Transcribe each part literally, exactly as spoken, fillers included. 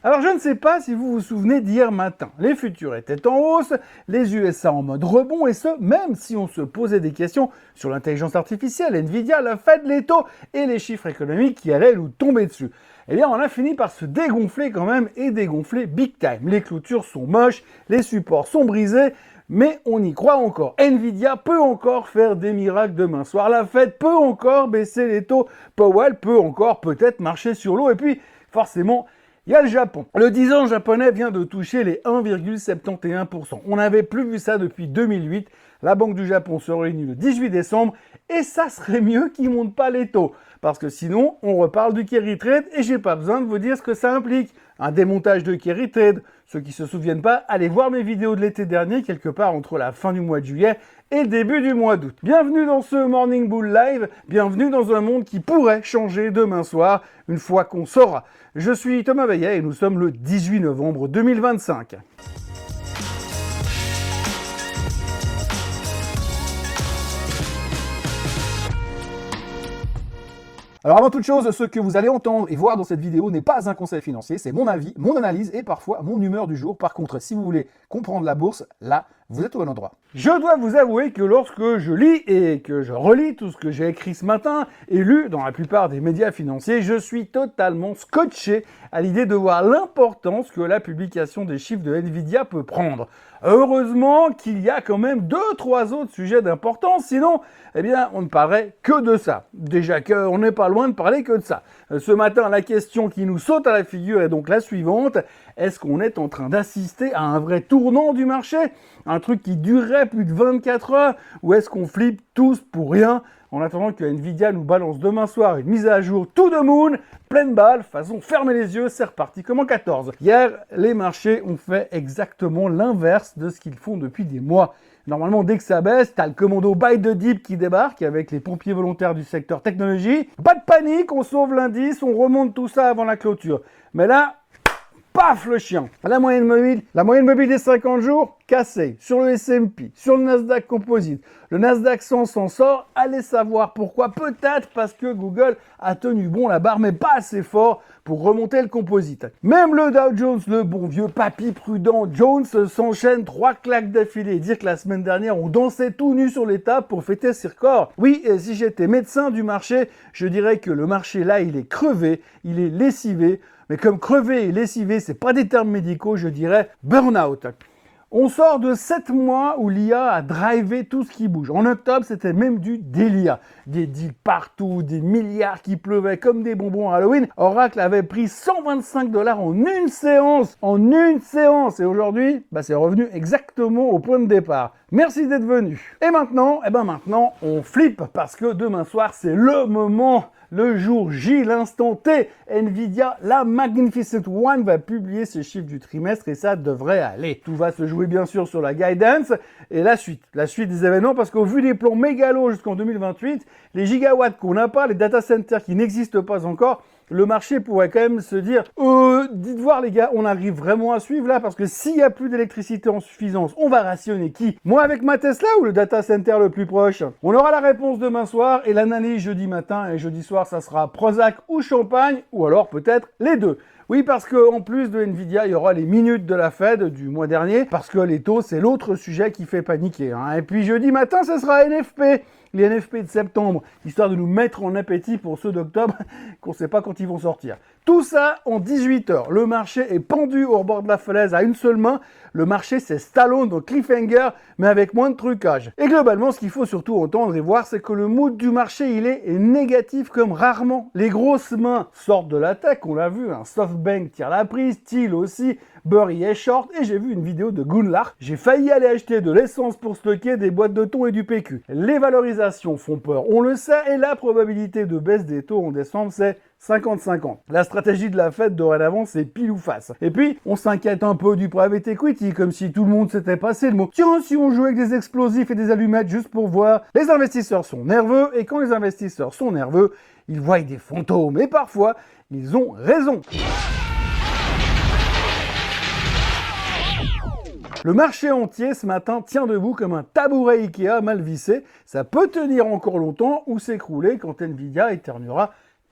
Alors je ne sais pas si vous vous souvenez d'hier matin, les futurs étaient en hausse, les U S A en mode rebond et ce, même si on se posait des questions sur l'intelligence artificielle, Nvidia, la Fed, les taux et les chiffres économiques qui allaient nous tomber dessus. Eh bien on a fini par se dégonfler quand même et dégonfler big time. Les clôtures sont moches, les supports sont brisés, mais on y croit encore. Nvidia peut encore faire des miracles demain soir, la Fed peut encore baisser les taux, Powell peut encore peut-être marcher sur l'eau et puis forcément il y a le Japon. Le dix ans japonais vient de toucher les un virgule soixante et onze pour cent. On n'avait plus vu ça depuis deux mille huit. La Banque du Japon se réunit le dix-huit décembre et ça serait mieux qu'ils ne montent pas les taux. Parce que sinon, on reparle du carry trade et j'ai pas besoin de vous dire ce que ça implique. Un démontage de carry trade. Ceux qui se souviennent pas, allez voir mes vidéos de l'été dernier, quelque part entre la fin du mois de juillet et le début du mois d'août. Bienvenue dans ce Morning Bull Live, bienvenue dans un monde qui pourrait changer demain soir, une fois qu'on saura. Je suis Thomas Veillet et nous sommes le dix-huit novembre deux mille vingt-cinq. Alors avant toute chose, ce que vous allez entendre et voir dans cette vidéo n'est pas un conseil financier, c'est mon avis, mon analyse et parfois mon humeur du jour. Par contre, si vous voulez comprendre la bourse, là, vous êtes au bon endroit. Je dois vous avouer que lorsque je lis et que je relis tout ce que j'ai écrit ce matin et lu dans la plupart des médias financiers, je suis totalement scotché à l'idée de voir l'importance que la publication des chiffres de Nvidia peut prendre. Heureusement qu'il y a quand même deux, trois autres sujets d'importance, sinon, eh bien, on ne parlerait que de ça. Déjà qu'on n'est pas loin de parler que de ça. Ce matin, la question qui nous saute à la figure est donc la suivante. Est-ce qu'on est en train d'assister à un vrai tournant du marché? Un truc qui durerait plus de vingt-quatre heures? Ou est-ce qu'on flippe tous pour rien en attendant que Nvidia nous balance demain soir une mise à jour to the moon, pleine balle, façon fermer les yeux, c'est reparti comme en quatorze. Hier, les marchés ont fait exactement l'inverse de ce qu'ils font depuis des mois. Normalement, dès que ça baisse, t'as le commando buy the dip qui débarque avec les pompiers volontaires du secteur technologie. Pas de panique, on sauve l'indice, on remonte tout ça avant la clôture. Mais là, paf le chien. La moyenne mobile, la moyenne mobile des cinquante jours, cassée. Sur le S and P, sur le Nasdaq Composite. Le Nasdaq cent s'en sort, allez savoir pourquoi. Peut-être parce que Google a tenu bon la barre, mais pas assez fort pour remonter le composite. Même le Dow Jones, le bon vieux papy prudent Jones, s'enchaîne trois claques d'affilée. Dire que la semaine dernière, on dansait tout nu sur les tables pour fêter ses records. Oui, et si j'étais médecin du marché, je dirais que le marché là, il est crevé, il est lessivé. Mais comme crevé et lessivé, c'est pas des termes médicaux, je dirais burn-out. On sort de sept mois où l'I A a drivé tout ce qui bouge. En octobre, c'était même du délire. Des deals partout, des milliards qui pleuvaient comme des bonbons à Halloween. Oracle avait pris cent vingt-cinq dollars en une séance. En une séance. Et aujourd'hui, bah, c'est revenu exactement au point de départ. Merci d'être venu. Et maintenant, eh ben maintenant, on flippe parce que demain soir, c'est le moment. Le jour J, l'instant T, Nvidia, la Magnificent One, va publier ses chiffres du trimestre et ça devrait aller. Tout va se jouer bien sûr sur la guidance et la suite. La suite des événements parce qu'au vu des plans mégalos jusqu'en deux mille vingt-huit, les gigawatts qu'on n'a pas, les data centers qui n'existent pas encore, le marché pourrait quand même se dire euh, dites voir les gars, on arrive vraiment à suivre là parce que s'il n'y a plus d'électricité en suffisance, on va rationner qui? Moi avec ma Tesla ou le data center le plus proche? On aura la réponse demain soir et l'analyse jeudi matin et jeudi soir ça sera Prozac ou champagne ou alors peut-être les deux. Oui, parce qu'en plus de Nvidia, il y aura les minutes de la Fed du mois dernier, parce que les taux, c'est l'autre sujet qui fait paniquer. Hein. Et puis jeudi matin, ce sera N F P, les N F P de septembre, histoire de nous mettre en appétit pour ceux d'octobre, qu'on ne sait pas quand ils vont sortir. Tout ça en dix-huit heures. Le marché est pendu au bord de la falaise à une seule main. Le marché, c'est Stallone dans Cliffhanger, mais avec moins de trucage. Et globalement, ce qu'il faut surtout entendre et voir, c'est que le mood du marché, il est négatif comme rarement. Les grosses mains sortent de la tech, on l'a vu, un SoftBank tire la prise, Thiel aussi, Burry est short, et j'ai vu une vidéo de Gunlar. J'ai failli aller acheter de l'essence pour stocker des boîtes de thon et du P Q. Les valorisations font peur, on le sait, et la probabilité de baisse des taux en décembre, c'est cinquante cinquante. La stratégie de la Fed dorénavant, c'est pile ou face. Et puis, on s'inquiète un peu du private equity, comme si tout le monde s'était passé le mot. Tiens, si on jouait avec des explosifs et des allumettes juste pour voir. Les investisseurs sont nerveux, et quand les investisseurs sont nerveux, ils voient des fantômes. Et parfois, ils ont raison. Le marché entier ce matin tient debout comme un tabouret Ikea mal vissé. Ça peut tenir encore longtemps ou s'écrouler quand Nvidia éternuera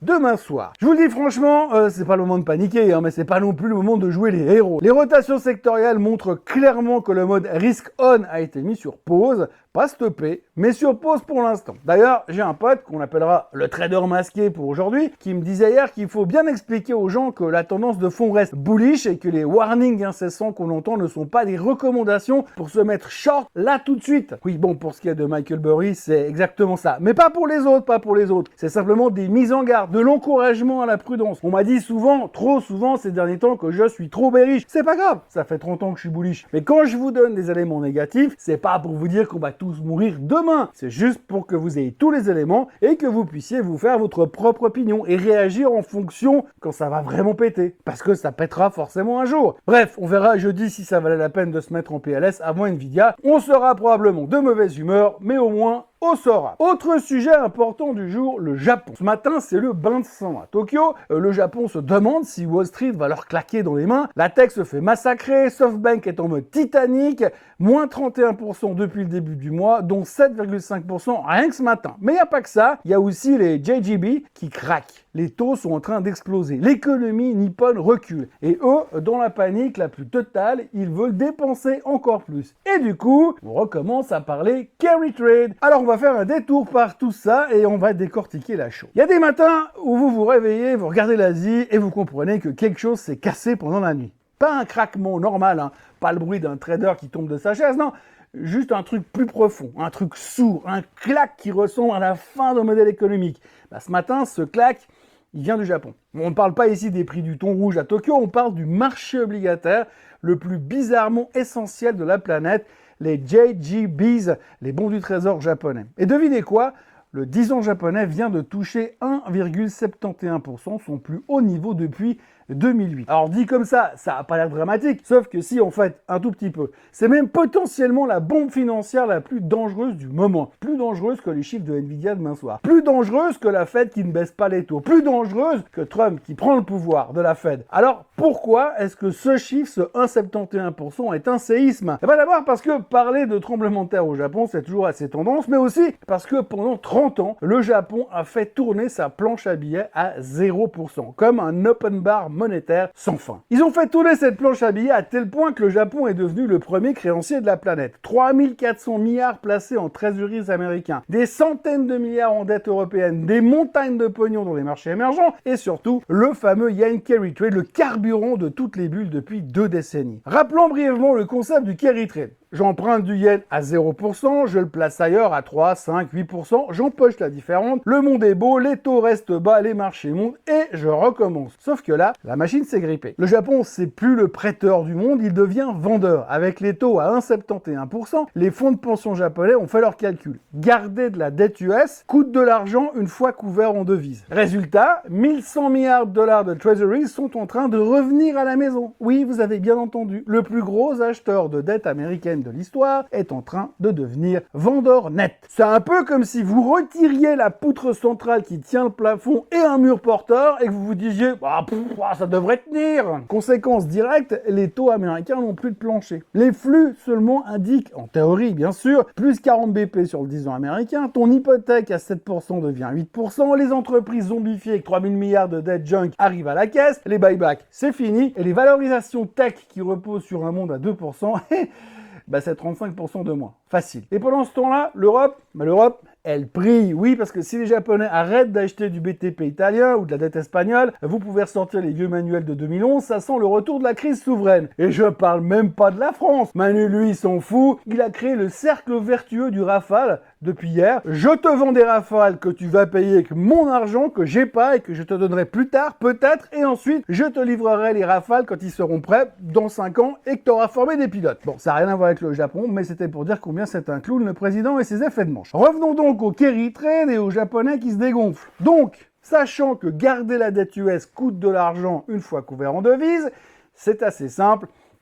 demain soir. Je vous le dis franchement, euh, c'est pas le moment de paniquer, hein, mais c'est pas non plus le moment de jouer les héros. Les rotations sectorielles montrent clairement que le mode risk on a été mis sur pause, pas stoppé, mais sur pause pour l'instant. D'ailleurs, j'ai un pote qu'on appellera le trader masqué pour aujourd'hui, qui me disait hier qu'il faut bien expliquer aux gens que la tendance de fond reste bullish et que les warnings incessants qu'on entend ne sont pas des recommandations pour se mettre short là tout de suite. Oui, bon, pour ce qui est de Michael Burry, c'est exactement ça. Mais pas pour les autres, pas pour les autres. C'est simplement des mises en garde, de l'encouragement à la prudence. On m'a dit souvent, trop souvent ces derniers temps que je suis trop bearish. C'est pas grave, ça fait trente ans que je suis bullish. Mais quand je vous donne des éléments négatifs, c'est pas pour vous dire qu'on va tous mourir demain. C'est juste pour que vous ayez tous les éléments et que vous puissiez vous faire votre propre opinion et réagir en fonction quand ça va vraiment péter. Parce que ça pètera forcément un jour. Bref, on verra jeudi si ça valait la peine de se mettre en P L S avant Nvidia. On sera probablement de mauvaise humeur, mais au moins on saura. Autre sujet important du jour, le Japon. Ce matin, c'est le bain de sang à Tokyo. Euh, le Japon se demande si Wall Street va leur claquer dans les mains. La tech se fait massacrer, SoftBank est en mode Titanic, moins trente et un pour cent depuis le début du mois, dont sept virgule cinq pour cent rien que ce matin. Mais il n'y a pas que ça, il y a aussi les J G B qui craquent. Les taux sont en train d'exploser. L'économie nippone recule. Et eux, dans la panique la plus totale, ils veulent dépenser encore plus. Et du coup, on recommence à parler carry trade. Alors on va faire un détour par tout ça et on va décortiquer la chose. Il y a des matins où vous vous réveillez, vous regardez l'Asie et vous comprenez que quelque chose s'est cassé pendant la nuit. Pas un craquement normal, hein, pas le bruit d'un trader qui tombe de sa chaise, non. Juste un truc plus profond, un truc sourd, un claque qui ressemble à la fin d'un modèle économique. Bah, ce matin, ce claque, il vient du Japon. On ne parle pas ici des prix du thon rouge à Tokyo, on parle du marché obligataire le plus bizarrement essentiel de la planète, les J G Bs, les bons du trésor japonais. Et devinez quoi ? Le dix ans japonais vient de toucher un virgule soixante et onze pour cent, son plus haut niveau depuis deux mille huit. Alors dit comme ça, ça n'a pas l'air dramatique, sauf que si on fait un tout petit peu, c'est même potentiellement la bombe financière la plus dangereuse du moment. Plus dangereuse que les chiffres de Nvidia demain soir. Plus dangereuse que la Fed qui ne baisse pas les taux. Plus dangereuse que Trump qui prend le pouvoir de la Fed. Alors pourquoi est-ce que ce chiffre, ce un virgule soixante et onze pour cent est un séisme? Eh bien d'abord parce que parler de tremblement de terre au Japon, c'est toujours assez tendance, mais aussi parce que pendant trente ans, le Japon a fait tourner sa planche à billets à zéro pour cent, comme un open bar monétaire sans fin. Ils ont fait tourner cette planche à billets à tel point que le Japon est devenu le premier créancier de la planète. trois mille quatre cents milliards placés en trésoreries américains, des centaines de milliards en dette européenne, des montagnes de pognon dans les marchés émergents et surtout le fameux yen carry trade, le carburant de toutes les bulles depuis deux décennies. Rappelons brièvement le concept du carry trade. J'emprunte du yen à zéro pour cent, je le place ailleurs à trois, cinq, huit pour cent, j'empoche la différence, le monde est beau, les taux restent bas, les marchés montent et je recommence. Sauf que là, la machine s'est grippée. Le Japon, c'est plus le prêteur du monde, il devient vendeur. Avec les taux à un virgule soixante et onze pour cent, les fonds de pension japonais ont fait leur calcul. Garder de la dette U S coûte de l'argent une fois couvert en devises. Résultat, mille cent milliards de dollars de treasuries sont en train de revenir à la maison. Oui, vous avez bien entendu, le plus gros acheteur de dette américaine de l'histoire est en train de devenir vendeur net. C'est un peu comme si vous retiriez la poutre centrale qui tient le plafond et un mur porteur et que vous vous disiez ah, pff, ça devrait tenir. Conséquence directe, les taux américains n'ont plus de plancher. Les flux seulement indiquent, en théorie bien sûr, plus quarante B P sur le dix ans américain, ton hypothèque à sept pour cent devient huit pour cent, les entreprises zombifiées avec trois mille milliards de dettes junk arrivent à la caisse, les buybacks c'est fini, et les valorisations tech qui reposent sur un monde à deux pour cent, bah c'est trente-cinq pour cent de moins. Facile. Et pendant ce temps-là, l'Europe, bah l'Europe, elle brille. Oui, parce que si les Japonais arrêtent d'acheter du B T P italien ou de la dette espagnole, vous pouvez ressortir les vieux manuels de deux mille onze, ça sent le retour de la crise souveraine. Et je parle même pas de la France. Manu, lui, il s'en fout. Il a créé le cercle vertueux du Rafale depuis hier. Je te vends des Rafales que tu vas payer avec mon argent que j'ai pas et que je te donnerai plus tard, peut-être, et ensuite, je te livrerai les Rafales quand ils seront prêts dans cinq ans et que tu auras formé des pilotes. Bon, ça n'a rien à voir avec le Japon, mais c'était pour dire combien c'est un clown, le président et ses effets de manche. Revenons donc au carry trade et aux Japonais qui se dégonflent. Donc, sachant que garder la dette U S coûte de l'argent une fois couvert en devises, c'est assez simple.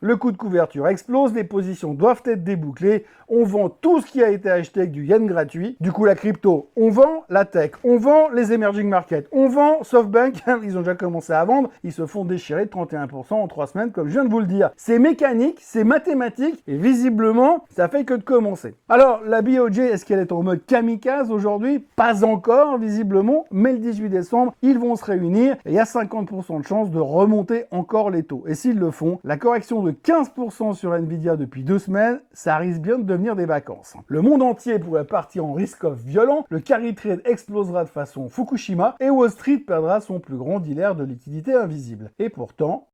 le coût de couverture explose, les positions doivent être débouclées, on vend tout ce qui a été acheté avec du yen gratuit, du coup la crypto, on vend la tech, on vend les emerging markets, on vend SoftBank, ils ont déjà commencé à vendre, ils se font déchirer de trente et un pour cent en trois semaines comme je viens de vous le dire. C'est mécanique, c'est mathématique et visiblement ça fait que de commencer. Alors la B O J, est-ce qu'elle est en mode kamikaze aujourd'hui? Pas encore visiblement, mais le dix-huit décembre, ils vont se réunir et il y a cinquante pour cent de chances de remonter encore les taux. Et s'ils le font, la correction de quinze pour cent sur Nvidia depuis deux semaines, ça risque bien de devenir des vacances. Le monde entier pourrait partir en risk-off violent, le carry trade explosera de façon Fukushima et Wall Street perdra son plus grand dealer de liquidité invisible. Et pourtant,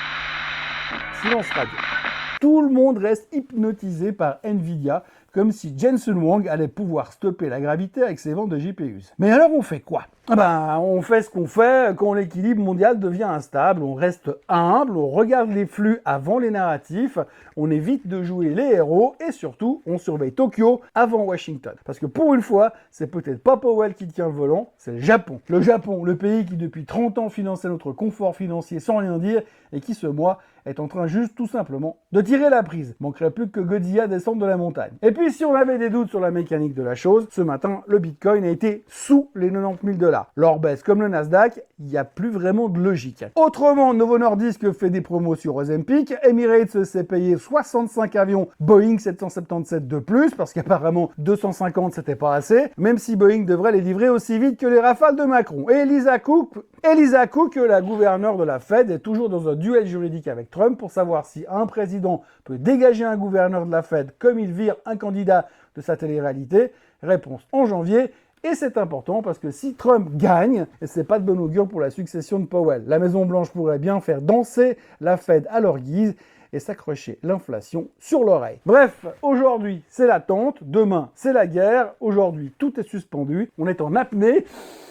silence radio. Tout le monde reste hypnotisé par Nvidia, comme si Jensen Huang allait pouvoir stopper la gravité avec ses ventes de G P Us. Mais alors on fait quoi? Ah ben, on fait ce qu'on fait quand l'équilibre mondial devient instable, on reste humble, on regarde les flux avant les narratifs, on évite de jouer les héros et surtout, on surveille Tokyo avant Washington. Parce que pour une fois, c'est peut-être pas Powell qui tient le volant, c'est le Japon. Le Japon, le pays qui depuis trente ans finançait notre confort financier sans rien dire et qui ce mois est en train juste tout simplement de tirer la prise. Manquerait plus que Godzilla descende de la montagne. Et puis si on avait des doutes sur la mécanique de la chose, ce matin, le Bitcoin a été sous les quatre-vingt-dix mille dollars. L'or baisse comme le Nasdaq, il n'y a plus vraiment de logique. Autrement, Novo Nordisk fait des promos sur Ozempic, Emirates s'est payé soixante-cinq avions Boeing sept cent soixante-dix-sept de plus, parce qu'apparemment deux cent cinquante c'était pas assez, même si Boeing devrait les livrer aussi vite que les rafales de Macron. Et Elisa Cook, Elisa Cook, la gouverneure de la Fed, est toujours dans un duel juridique avec Trump pour savoir si un président peut dégager un gouverneur de la Fed comme il vire un candidat de sa télé-réalité. Réponse en janvier. Et c'est important parce que si Trump gagne, et c'est pas de bon augure pour la succession de Powell, la Maison-Blanche pourrait bien faire danser la Fed à leur guise et s'accrocher l'inflation sur l'oreille. Bref, aujourd'hui c'est l'attente, demain c'est la guerre, aujourd'hui tout est suspendu, on est en apnée.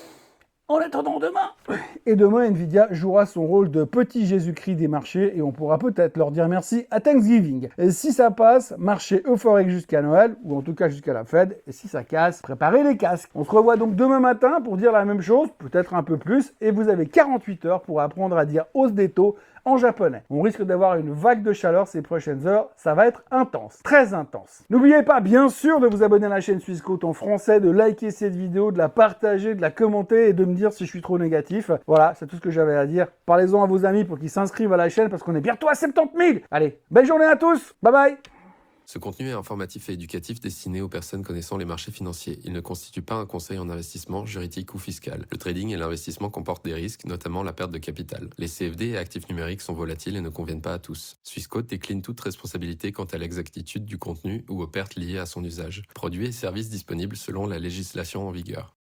En attendant demain. Et demain, Nvidia jouera son rôle de petit Jésus-Christ des marchés et on pourra peut-être leur dire merci à Thanksgiving. Et si ça passe, marché euphorique jusqu'à Noël, ou en tout cas jusqu'à la Fed. Et si ça casse, préparez les casques. On se revoit donc demain matin pour dire la même chose, peut-être un peu plus, et vous avez quarante-huit heures pour apprendre à dire hausse des taux en japonais. On risque d'avoir une vague de chaleur ces prochaines heures, ça va être intense, très intense. N'oubliez pas, bien sûr, de vous abonner à la chaîne Suisse Côte en français, de liker cette vidéo, de la partager, de la commenter et de me dire si je suis trop négatif. Voilà, c'est tout ce que j'avais à dire. Parlez-en à vos amis pour qu'ils s'inscrivent à la chaîne parce qu'on est bientôt à soixante-dix mille. Allez, belle journée à tous, bye bye. Ce contenu est informatif et éducatif destiné aux personnes connaissant les marchés financiers. Il ne constitue pas un conseil en investissement, juridique ou fiscal. Le trading et l'investissement comportent des risques, notamment la perte de capital. Les C F D et actifs numériques sont volatiles et ne conviennent pas à tous. Swissquote décline toute responsabilité quant à l'exactitude du contenu ou aux pertes liées à son usage. Produits et services disponibles selon la législation en vigueur.